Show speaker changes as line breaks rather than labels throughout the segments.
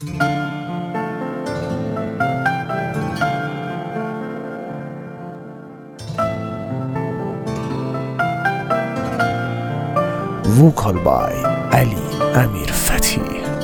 وکال بای علی امیر فتی.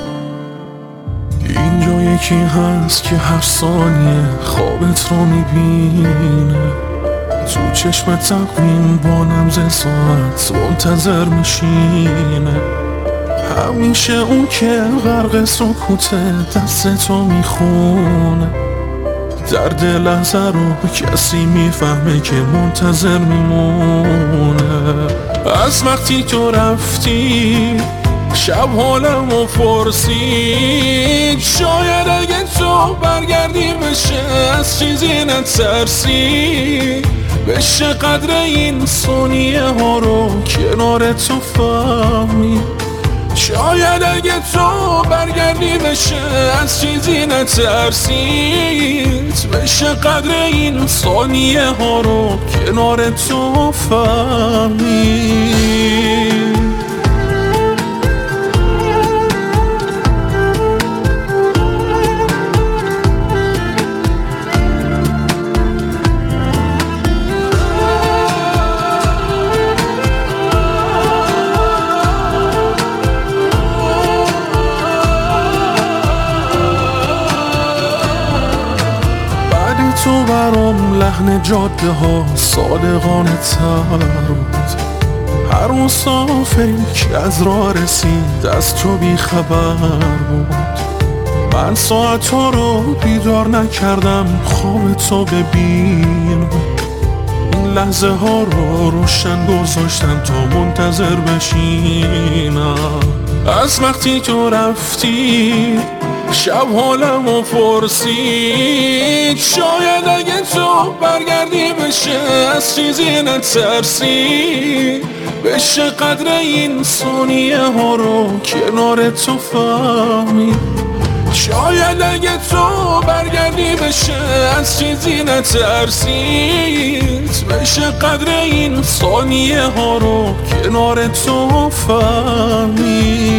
اینجا یکی هست که هر ثانیه خوابت رو میبینه، تو چشم تقویم با نبض ساعت منتظر میشینه. همیشه اون که غرق سکوته دستتو میخونه، درد لحظه رو کسی میفهمه که منتظر میمونه. از وقتی تو رفتی شب حالمو پرسید، شاید اگه تو برگردی بشه از چیزی نترسی، بشه قدر این ثانیه ها رو کنار تو فهمی. شاید اگه تو برگردی بشه از چیزی نترسید، بشه قدر این ثانیه ها رو کنار تو فهمی. تو برام لحن جاده ها صادقانه تر بود، هر مسافری که از راه رسید از تو بی خبر بود. من ساعت ها رو بیدار نکردم خواب تو ببینم، این لحظه ها رو روشن گذاشتم تا منتظر بشینم. از وقتی تو رفتی شب حالمو پرسید، شاید اگه تو برگردی بشه از چیزی نترسی، بشه قدر این ثانیه ها رو کنار تو فهمی. شاید اگه تو برگردی بشه از چیزی نترسید، بشه قدر این ثانیه ها رو کنار تو فهمی.